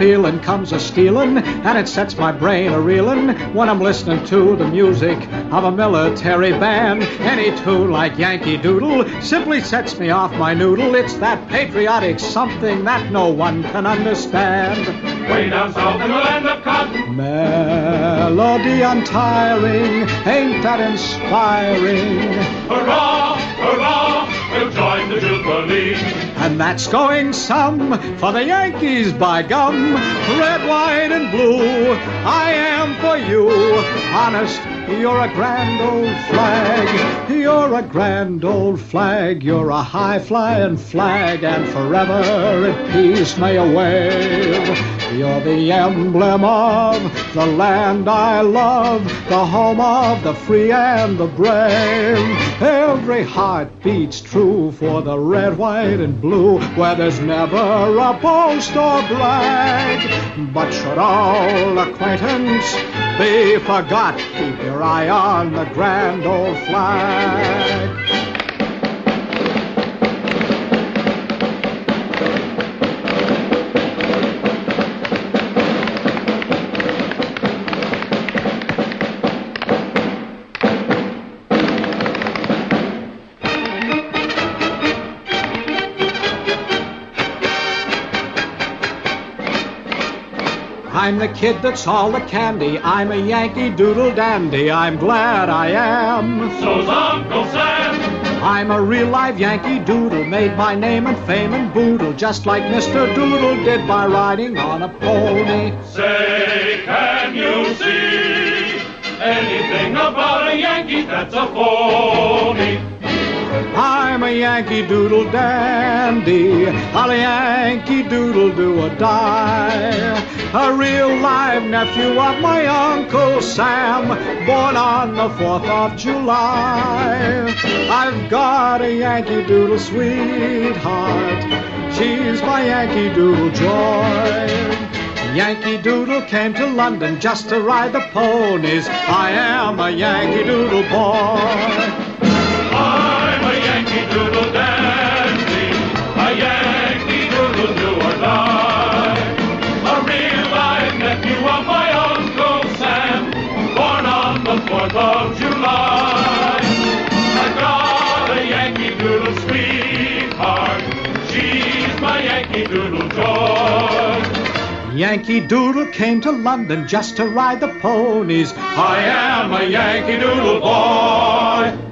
feeling comes a-stealing, and it sets my brain a-reeling when I'm listening to the music of a military band. Any tune like Yankee Doodle simply sets me off my noodle. It's that patriotic something that no one can understand. Way down south in the land of cotton. Melody untiring, ain't that inspiring? Hurrah, hurrah, we'll join the Jubilee. And that's going some for the Yankees, by gum. Red, white, and blue, I am for you. Honest, you're a grand old flag. You're a grand old flag. You're a high-flying flag, and forever in peace may you wave. You're the emblem of the land I love, the home of the free and the brave. Every heart beats true for the red, white, and blue, where there's never a boast or brag. But should all acquaintance be forgot, keep your eye on the grand old flag. I'm the kid that's all the candy. I'm a Yankee Doodle dandy. I'm glad I am. So's Uncle Sam. I'm a real live Yankee Doodle, made my name and fame and boodle, just like Mr. Doodle did by riding on a pony. Say, can you see anything about a Yankee that's a phony? I'm a Yankee Doodle dandy, a Yankee Doodle do or die. A real live nephew of my Uncle Sam, born on the 4th of July. I've got a Yankee Doodle sweetheart, she's my Yankee Doodle joy. Yankee Doodle came to London just to ride the ponies. I am a Yankee Doodle boy. I'm a Yankee Doodle dandy, a Yankee Doodle do or die. A real live nephew of my Uncle Sam, born on the 4th of July. I got a Yankee Doodle sweetheart, she's my Yankee Doodle joy. Yankee Doodle came to London just to ride the ponies. I am a Yankee Doodle boy.